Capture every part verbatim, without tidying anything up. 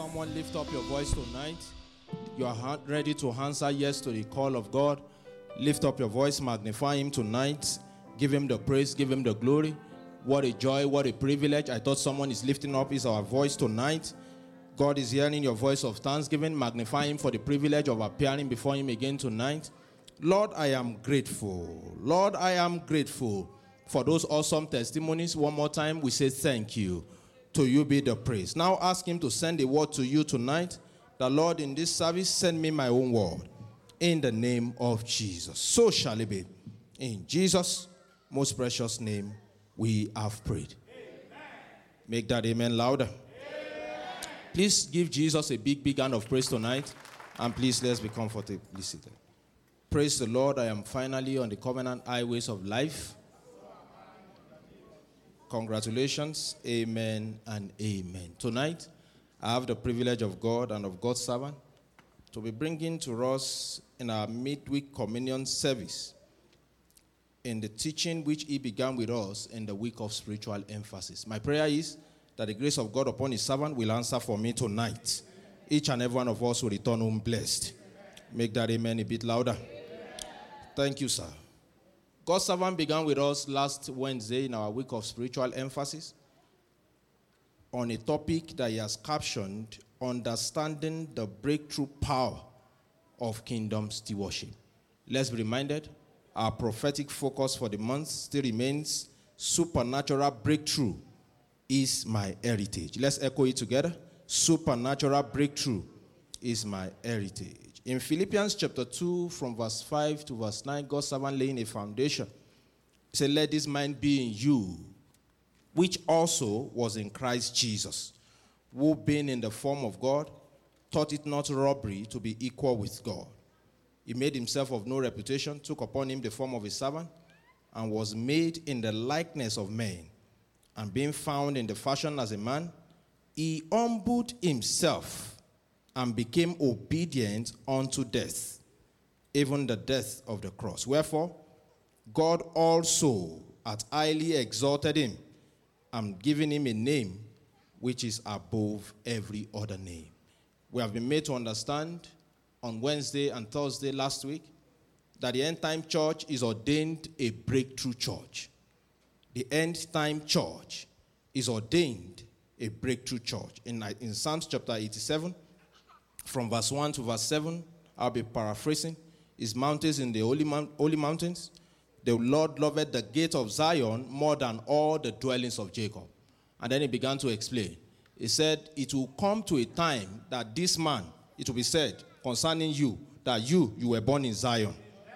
Someone lift up your voice tonight. You are ready to answer yes to the call of God. Lift up your voice, magnify him tonight. Give him the praise, give him the glory. What a joy, what a privilege. I thought someone is lifting up his our voice tonight. God is hearing your voice of thanksgiving. Magnify him for the privilege of appearing before him again tonight. Lord, I am grateful. Lord, I am grateful for those awesome testimonies. One more time, we say thank you. To you be the praise. Now ask him to send a word to you tonight. The Lord, in this service, send me my own word. In the name of Jesus. So shall it be. In Jesus' most precious name, we have prayed. Amen. Make that amen louder. Amen. Please give Jesus a big, big hand of praise tonight. And please, let's be comfortably seated. Praise the Lord. I am finally on the covenant highways of life. Congratulations. Amen and amen. Tonight, I have the privilege of God and of God's servant to be bringing to us in our midweek communion service in the teaching which he began with us in the week of spiritual emphasis. My prayer is that the grace of God upon his servant will answer for me tonight. Each and every one of us will return home blessed. Make that amen a bit louder. Thank you, sir. God's servant began with us last Wednesday in our week of spiritual emphasis on a topic that he has captioned, Understanding the Breakthrough Power of Kingdom Stewardship. Let's be reminded, our prophetic focus for the month still remains, Supernatural Breakthrough is my heritage. Let's echo it together. Supernatural breakthrough is my heritage. In Philippians chapter two, from verse five to verse nine, God's servant laying a foundation. He said, let this mind be in you, which also was in Christ Jesus, who being in the form of God, thought it not robbery to be equal with God. He made himself of no reputation, took upon him the form of a servant, and was made in the likeness of men. And being found in the fashion as a man, he humbled himself and became obedient unto death, even the death of the cross. Wherefore, God also hath highly exalted him and given him a name which is above every other name. We have been made to understand on Wednesday and Thursday last week that the end time church is ordained a breakthrough church. The end time church is ordained a breakthrough church. In, in Psalms chapter eighty-seven, from verse one to verse seven, I'll be paraphrasing. His mountains in the holy, mount, holy mountains. The Lord loveth the gate of Zion more than all the dwellings of Jacob. And then he began to explain. He said, it will come to a time that this man, it will be said concerning you, that you, you were born in Zion.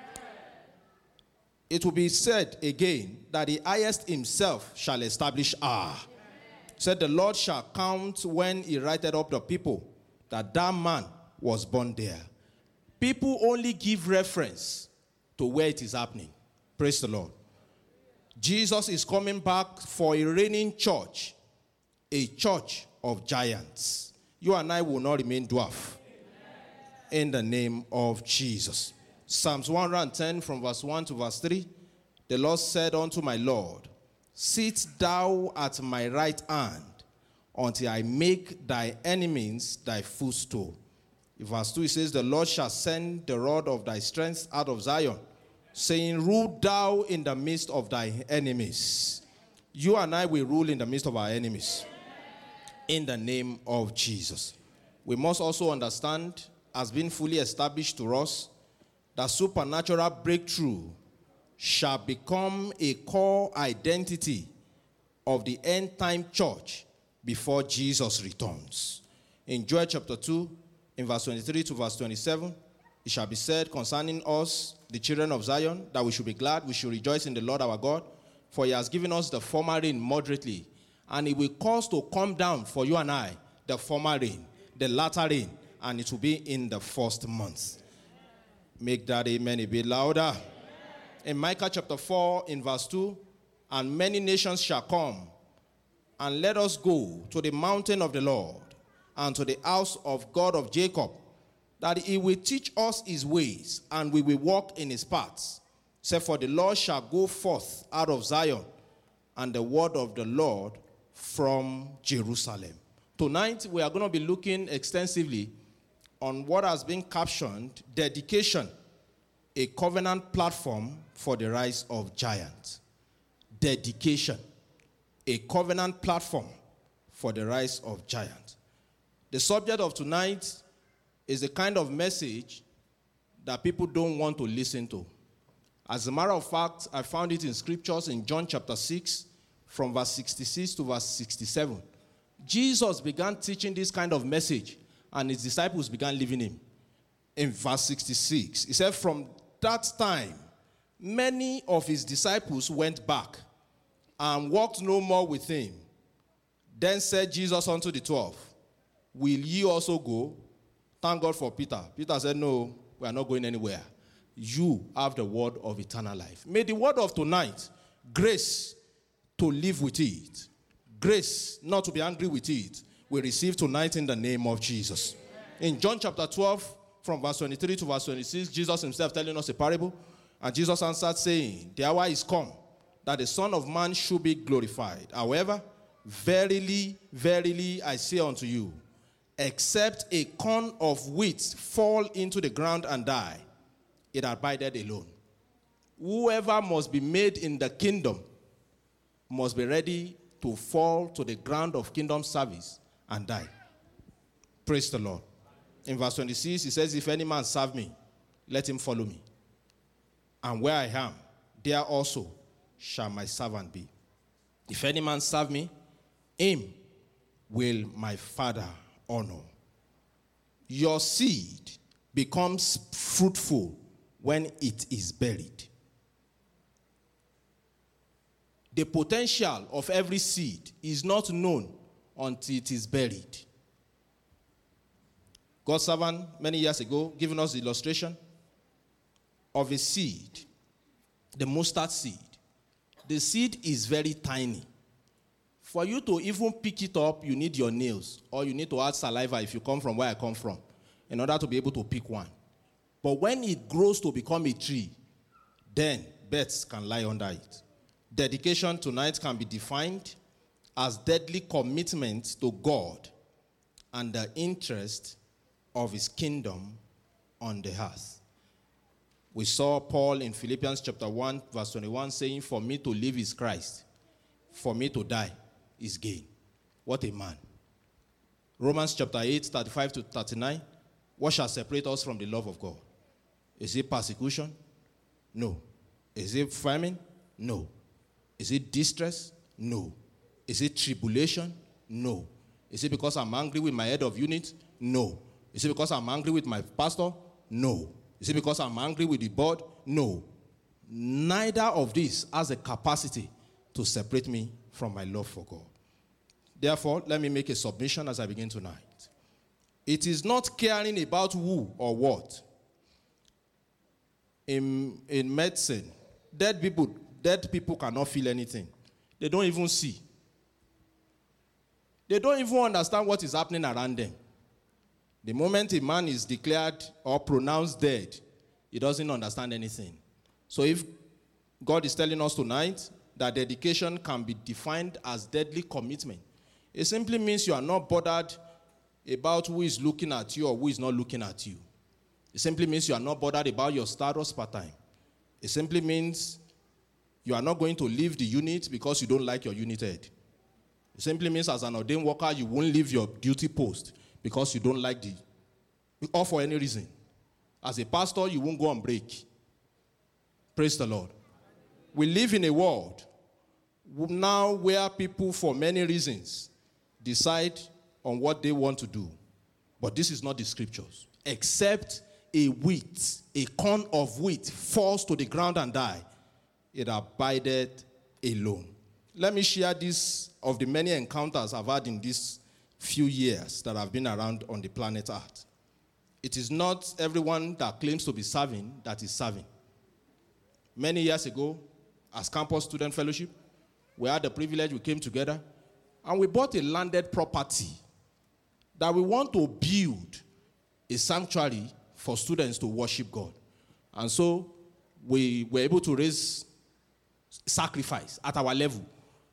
It will be said again that the highest himself shall establish Ah. Said the Lord shall count when he writeth up the people, that that man was born there. People only give reference to where it is happening. Praise the Lord. Jesus is coming back for a reigning church, a church of giants. You and I will not remain dwarf. In the name of Jesus. Psalms one hundred ten from verse one to verse three. The Lord said unto my Lord, sit thou at my right hand, until I make thy enemies thy footstool. In verse two, it says, the Lord shall send the rod of thy strength out of Zion, saying, rule thou in the midst of thy enemies. You and I will rule in the midst of our enemies. In the name of Jesus. We must also understand, as being fully established to us, that supernatural breakthrough shall become a core identity of the end time church before Jesus returns. In Joel chapter two, in verse twenty-three to verse twenty-seven, it shall be said concerning us, the children of Zion, that we should be glad, we should rejoice in the Lord our God, for he has given us the former rain moderately, and it will cause to come down for you and I the former rain, the latter rain, and it will be in the first month. Make that amen a bit louder. In Micah chapter four, in verse two, and many nations shall come, and let us go to the mountain of the Lord, and to the house of God of Jacob, that he will teach us his ways, and we will walk in his paths. Say, for the Lord shall go forth out of Zion, and the word of the Lord from Jerusalem. Tonight, we are going to be looking extensively on what has been captioned, Dedication, a covenant platform for the rise of giants. Dedication, a covenant platform for the rise of giants. The subject of tonight is a kind of message that people don't want to listen to. As a matter of fact, I found it in scriptures in John chapter six, from verse sixty-six to verse sixty-seven. Jesus began teaching this kind of message, and his disciples began leaving him. In verse sixty-six, he said, from that time, many of his disciples went back and walked no more with him. Then said Jesus unto the twelve, will ye also go? Thank God for Peter. Peter said, no, we are not going anywhere. You have the word of eternal life. May the word of tonight, grace to live with it, grace not to be angry with it, we receive tonight in the name of Jesus. In John chapter twelve, from verse twenty-three to verse twenty-six, Jesus himself telling us a parable. And Jesus answered, saying, the hour is come, that the Son of Man should be glorified. However, verily, verily, I say unto you, except a corn of wheat fall into the ground and die, it abideth alone. Whoever must be made in the kingdom must be ready to fall to the ground of kingdom service and die. Praise the Lord. In verse twenty-six, he says, if any man serve me, let him follow me. And where I am, there also shall my servant be. If any man serve me, him will my Father honor. Your seed becomes fruitful when it is buried. The potential of every seed is not known until it is buried. God's servant, many years ago, giving us the illustration of a seed, the mustard seed. The seed is very tiny. For you to even pick it up, you need your nails, or you need to add saliva if you come from where I come from, in order to be able to pick one. But when it grows to become a tree, then birds can lie under it. Dedication tonight can be defined as deadly commitment to God and the interest of his kingdom on the earth. We saw Paul in Philippians chapter one, verse twenty-one, saying, for me to live is Christ, for me to die is gain. What a man. Romans chapter eight, thirty-five to thirty-nine, what shall separate us from the love of God? Is it persecution? No. Is it famine? No. Is it distress? No. Is it tribulation? No. Is it because I'm angry with my head of unit? No. Is it because I'm angry with my pastor? No. Is it because I'm angry with the board? No. Neither of these has a capacity to separate me from my love for God. Therefore, let me make a submission as I begin tonight. It is not caring about who or what. In, in medicine, dead people, dead people cannot feel anything. They don't even see. They don't even understand what is happening around them. The moment a man is declared or pronounced dead, he doesn't understand anything. So if God is telling us tonight that dedication can be defined as deadly commitment, it simply means you are not bothered about who is looking at you or who is not looking at you. It simply means you are not bothered about your status part time. It simply means you are not going to leave the unit because you don't like your unit head. It simply means as an ordained worker, you won't leave your duty post because you don't like the, or for any reason. As a pastor, you won't go on break. Praise the Lord. We live in a world now where people, for many reasons, decide on what they want to do. But this is not the scriptures. Except a wheat, a corn of wheat falls to the ground and die, it abideth alone. Let me share this of the many encounters I've had in these few years that I've been around on the planet Earth. It is not everyone that claims to be serving that is serving. Many years ago, as Campus Student Fellowship, we had the privilege, we came together, and we bought a landed property that we want to build a sanctuary for students to worship God. And so we were able to raise sacrifice at our level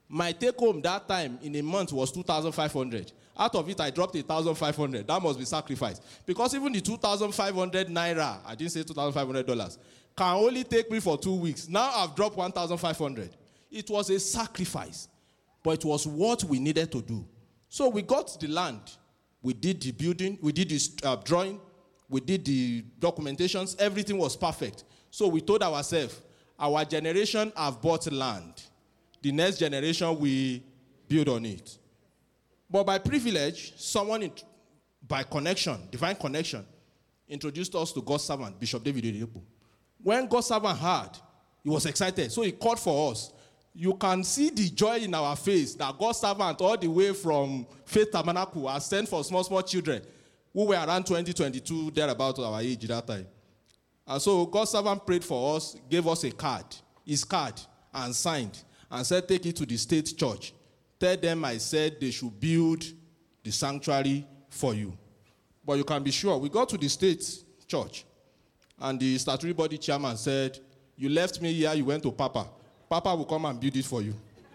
My take home that time in a month was two thousand five hundred. Out of it, I dropped one thousand five hundred. That must be sacrifice. Because even the two thousand five hundred naira, I didn't say two thousand five hundred dollars, can only take me for two weeks. Now I've dropped one thousand five hundred. It was a sacrifice, but it was what we needed to do. So we got the land. We did the building. We did the uh, drawing. We did the documentations. Everything was perfect. So we told ourselves, our generation have bought land. The next generation will build on it. But by privilege, someone in, by connection, divine connection, introduced us to God's servant, Bishop David Oyedepo. When God's servant heard, he was excited. So he called for us. You can see the joy in our face that God's servant all the way from Faith Tabernacle has sent for small, small children who were around twenty, twenty-two, thereabout our age that time. And so God's servant prayed for us, gave us a card, his card, and signed, and said, take it to the state church. Tell them I said they should build the sanctuary for you. But you can be sure, we got to the state church, and the statutory body chairman said, you left me here, you went to Papa. Papa will come and build it for you.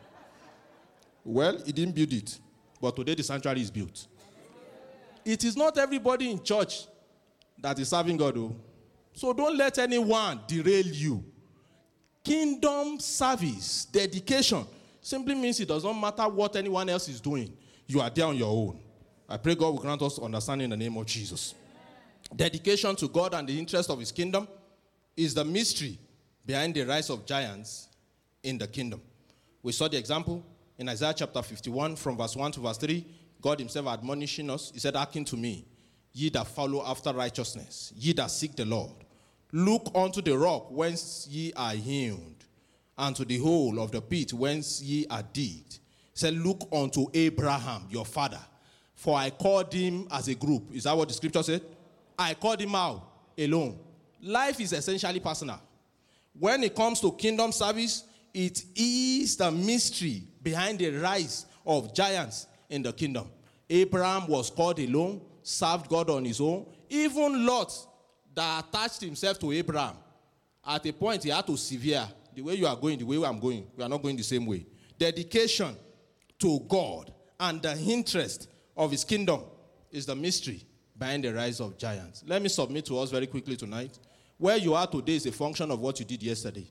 Well, he didn't build it, but today the sanctuary is built. It is not everybody in church that is serving God, though. So don't let anyone derail you. Kingdom service, dedication, simply means it does not matter what anyone else is doing. You are there on your own. I pray God will grant us understanding in the name of Jesus. Dedication to God and the interest of his kingdom is the mystery behind the rise of giants in the kingdom. We saw the example in Isaiah chapter fifty-one from verse one to verse three. God himself admonishing us. He said, hearken to me, ye that follow after righteousness, ye that seek the Lord. Look unto the rock whence ye are hewn, and to the hole of the pit whence ye are digged. He said, look unto Abraham, your father, for I called him as a group. Is that what the scripture said? I called him out alone. Life is essentially personal. When it comes to kingdom service, it is the mystery behind the rise of giants in the kingdom. Abraham was called alone, served God on his own. Even Lot, that attached himself to Abraham, at a point he had to severe. The way you are going, the way I'm going, we are not going the same way. Dedication to God and the interest of his kingdom is the mystery behind the rise of giants. Let me submit to us very quickly tonight. Where you are today is a function of what you did yesterday.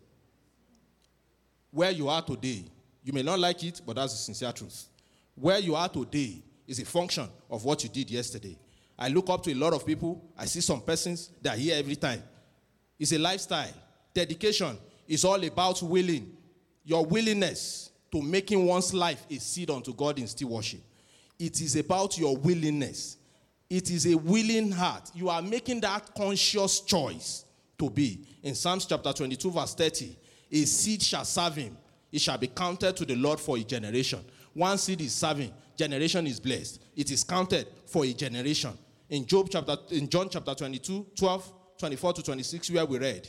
Where you are today, you may not like it, but that's the sincere truth. Where you are today is a function of what you did yesterday. I look up to a lot of people. I see some persons that are here every time. It's a lifestyle. Dedication is all about willing. Your willingness to making one's life a seed unto God in still worship. It is about your willingness. It is a willing heart. You are making that conscious choice to be. In Psalms chapter twenty-two verse thirty, a seed shall serve him. It shall be counted to the Lord for a generation. One seed is serving. Generation is blessed. It is counted for a generation. In Job chapter, in John chapter twenty-two, twelve, twenty-four to twenty-six, where we read,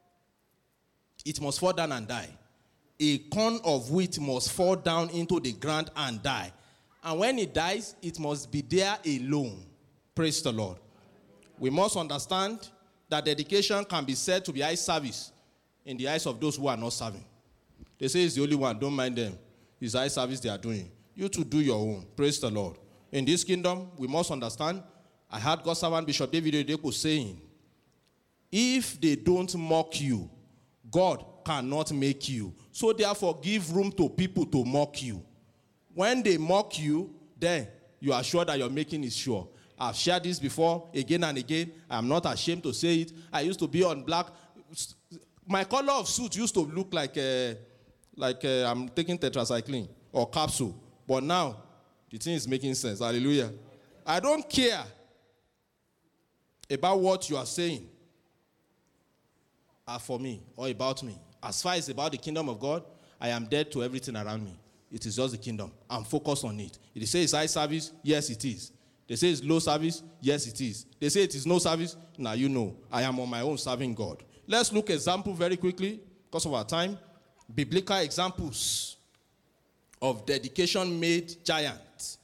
it must fall down and die. A corn of wheat must fall down into the ground and die. And when it dies, it must be there alone. Praise the Lord. We must understand that dedication can be said to be eye service in the eyes of those who are not serving. They say it's the only one, don't mind them. It's eye service they are doing. You to do your own. Praise the Lord. In this kingdom, we must understand, I heard God's servant Bishop David Oyedepo saying, if they don't mock you, God cannot make you. So therefore, give room to people to mock you. When they mock you, then you are sure that your making is sure. I've shared this before, again and again. I'm not ashamed to say it. I used to be on black. My color of suit used to look like, uh, like uh, I'm taking tetracycline or capsule. But now, the thing is making sense. Hallelujah. I don't care about what you are saying are for me or about me. As far as about the kingdom of God, I am dead to everything around me. It is just the kingdom. I'm focused on it. If they say it's high service, yes, it is. They say it's low service, yes, it is. They say it is no service, now you know. I am on my own serving God. Let's look at example very quickly, because of our time. Biblical examples of dedication made giants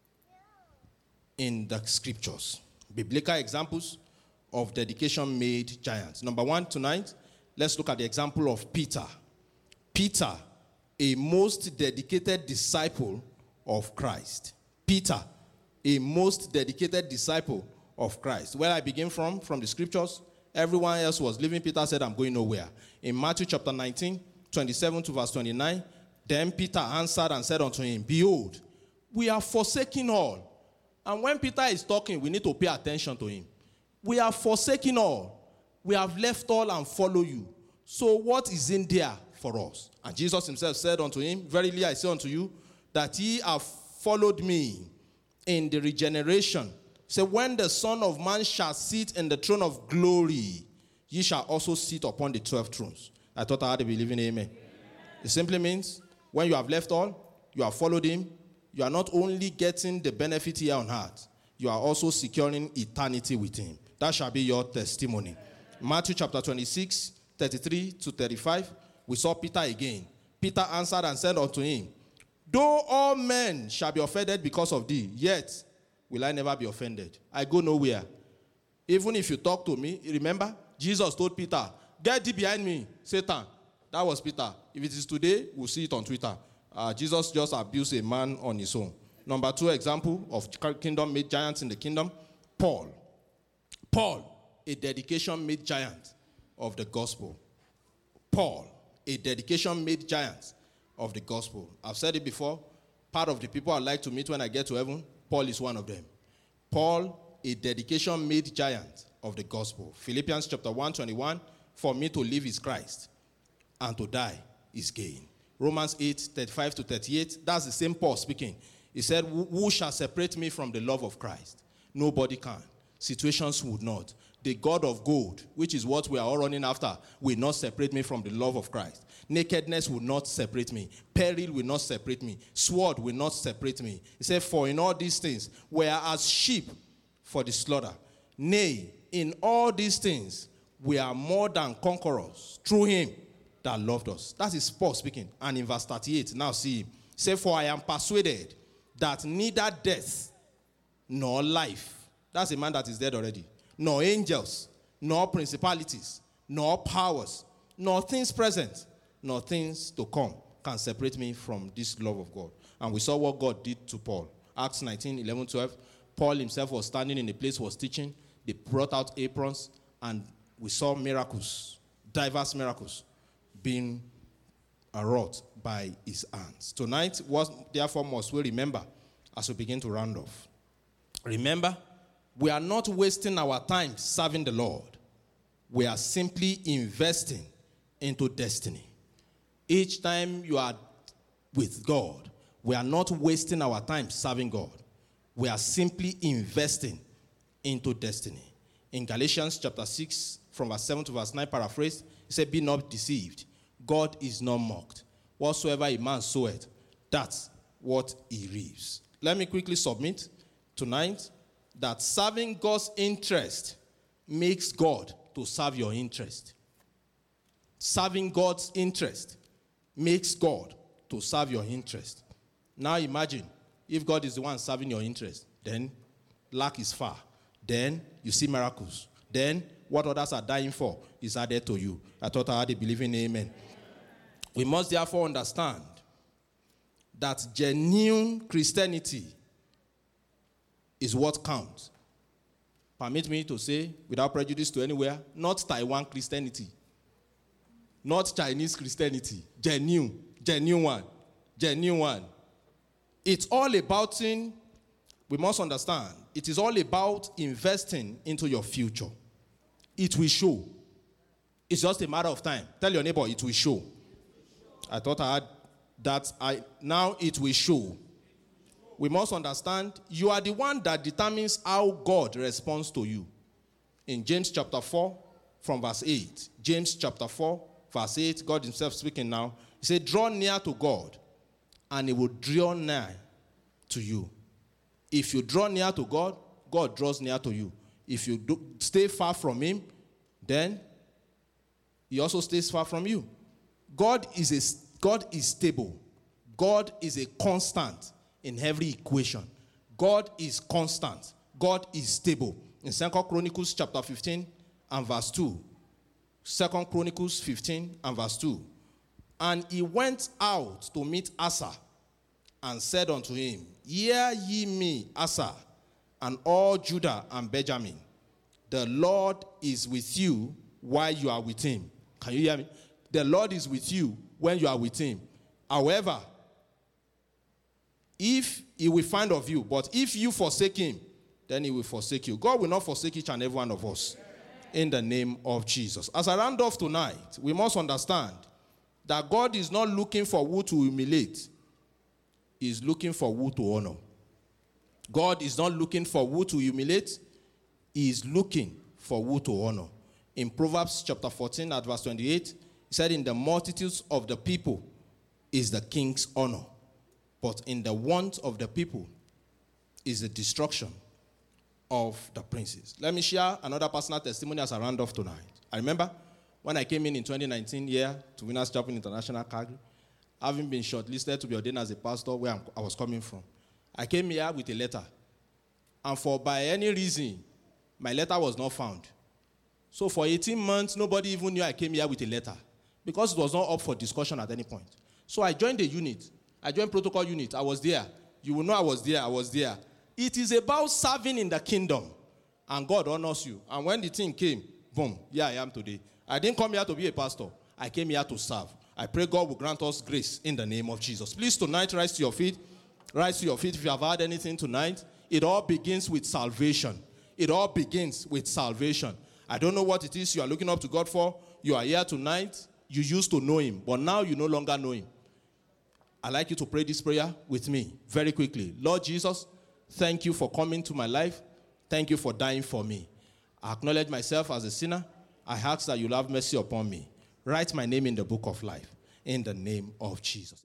in the scriptures. Biblical examples of dedication made giants. Number one tonight, let's look at the example of Peter. Peter a most dedicated disciple of Christ. Peter, a most dedicated disciple of Christ. Where I begin from, from the scriptures, everyone else was leaving. Peter said, I'm going nowhere. In Matthew chapter nineteen, twenty-seven to verse twenty-nine, then Peter answered and said unto him, behold, we are forsaking all. And when Peter is talking, we need to pay attention to him. We are forsaking all. We have left all and follow you. So what is in there for us? And Jesus himself said unto him, verily I say unto you, that ye have followed me in the regeneration. So when the Son of Man shall sit in the throne of glory, ye shall also sit upon the twelve thrones. I thought I had to believe in amen. Amen. It simply means when you have left all, you have followed him, you are not only getting the benefit here on earth, you are also securing eternity with him. That shall be your testimony. Matthew chapter twenty-six, thirty-three to thirty-five, we saw Peter again. Peter answered and said unto him, though all men shall be offended because of thee, yet will I never be offended. I go nowhere. Even if you talk to me, remember, Jesus told Peter, get thee behind me, Satan. That was Peter. If it is today, we'll see it on Twitter. Uh, Jesus just abused a man on his own. Number two example of kingdom-made giants in the kingdom, Paul. Paul, a dedication-made giant of the gospel. Paul, a dedication-made giant of the gospel. I've said it before. Part of the people I'd like to meet when I get to heaven, Paul is one of them. Paul, a dedication-made giant of the gospel. Philippians chapter one, twenty-one, for me to live is Christ, and to die is gain. Romans eight, thirty-five to thirty-eight, that's the same Paul speaking. He said, who shall separate me from the love of Christ? Nobody can. Situations would not. The God of gold, which is what we are all running after, will not separate me from the love of Christ. Nakedness will not separate me. Peril will not separate me. Sword will not separate me. He said, for in all these things, we are as sheep for the slaughter. Nay, in all these things, we are more than conquerors through him that loved us. That is Paul speaking. And in verse thirty-eight, now see, say, for I am persuaded that neither death nor life, that's a man that is dead already, nor angels, nor principalities, nor powers, nor things present, nor things to come can separate me from this love of God. And we saw what God did to Paul. Acts nineteen, eleven, twelve. Paul himself was standing in a place, was teaching. They brought out aprons, and we saw miracles, diverse miracles, being wrought by his hands. Tonight, what therefore must we remember as we begin to round off? Remember, we are not wasting our time serving the Lord. We are simply investing into destiny. Each time you are with God, we are not wasting our time serving God. We are simply investing into destiny. In Galatians chapter six, from verse seven to verse nine, paraphrase, he said, be not deceived. God is not mocked. Whatsoever a man soweth, that's what he reaps. Let me quickly submit tonight that serving God's interest makes God to serve your interest. Serving God's interest makes God to serve your interest. Now imagine, if God is the one serving your interest, then lack is far. Then you see miracles. Then what others are dying for is added to you. I thought I had a believing amen. We must therefore understand that genuine Christianity is what counts. Permit me to say, without prejudice to anywhere, not Taiwan Christianity, not Chinese Christianity, genuine, genuine one, genuine one. It's all about, in, we must understand, it is all about investing into your future. It will show. It's just a matter of time. Tell your neighbor, it will show. I thought I had that. I now it will show. We must understand, you are the one that determines how God responds to you. In James chapter four, from verse eight. James chapter four, verse eight, God himself speaking now. He said, draw near to God, and he will draw nigh to you. If you draw near to God, God draws near to you. If you do stay far from him, then he also stays far from you. God is a God is stable. God is a constant in every equation. God is constant. God is stable. In Second Chronicles chapter fifteen and verse two. Second Chronicles fifteen and verse two. And he went out to meet Asa and said unto him, Hear ye me, Asa, and all Judah and Benjamin. The Lord is with you while you are with him. Can you hear me? The Lord is with you when you are with him. However, if he will find of you, but if you forsake him, then he will forsake you. God will not forsake each and every one of us. In the name of Jesus. As I round off tonight, we must understand that God is not looking for who to humiliate. He is looking for who to honor. God is not looking for who to humiliate. He is looking for who to honor. In Proverbs chapter fourteen at verse twenty-eight, he said, in the multitudes of the people is the king's honor, but in the want of the people is the destruction of the princes. Let me share another personal testimony as I round off tonight. I remember when I came in in twenty nineteen here to Winners Chapel International Calgary, having been shortlisted to be ordained as a pastor where I'm, I was coming from. I came here with a letter. And for by any reason, my letter was not found. So for eighteen months, nobody even knew I came here with a letter because it was not up for discussion at any point. So I joined the unit. I joined protocol unit. I was there. You will know I was there. I was there. It is about serving in the kingdom. And God honors you. And when the thing came, boom, here I am today. I didn't come here to be a pastor. I came here to serve. I pray God will grant us grace in the name of Jesus. Please tonight, rise to your feet. Rise to your feet if you have heard anything tonight. It all begins with salvation. It all begins with salvation. I don't know what it is you are looking up to God for. You are here tonight. You used to know him, but now you no longer know him. I'd like you to pray this prayer with me very quickly. Lord Jesus, thank you for coming to my life. Thank you for dying for me. I acknowledge myself as a sinner. I ask that you'll have mercy upon me. Write my name in the book of life. In the name of Jesus.